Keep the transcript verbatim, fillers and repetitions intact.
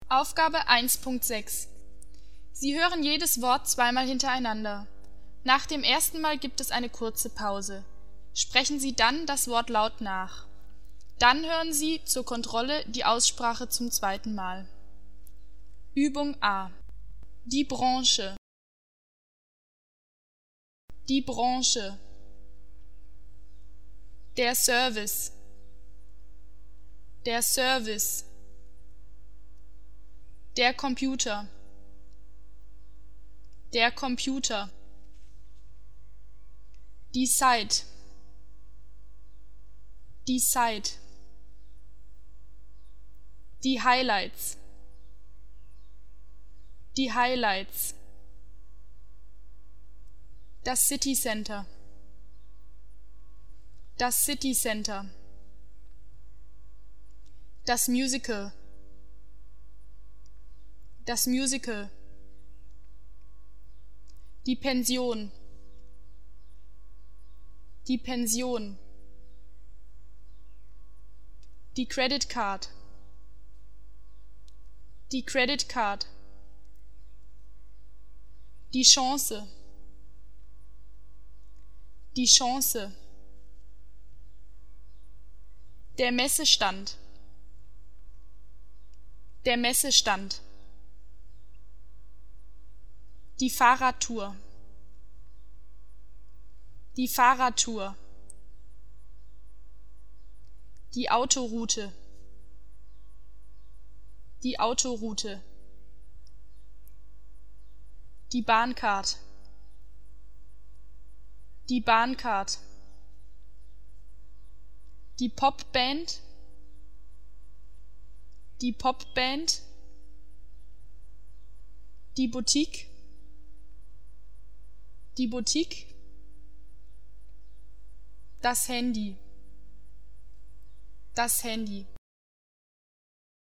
Aufgabe eins Punkt sechs. Sie hören jedes Wort zweimal hintereinander. Nach dem ersten Mal gibt es eine kurze Pause. Sprechen Sie dann das Wort laut nach. Dann hören Sie zur Kontrolle die Aussprache zum zweiten Mal. Übung A. Die Branche. Die Branche. Der Service. Der Service. Der Computer. Der Computer. Die Zeit. Die Zeit. Die Highlights. Die Highlights. Das City Center. Das City Center. Das Musical. Das Musical. Die Pension. Die Pension. Die Credit Card. Die Credit Card. Die Chance. Die Chance. Der Messestand. Der Messestand. Die Fahrradtour. Die Fahrradtour. Die Autoroute. Die Autoroute. Die Bahncard. Die Bahncard. Die Popband. Die Popband. Die Boutique. Die Boutique. Das Handy. Das Handy.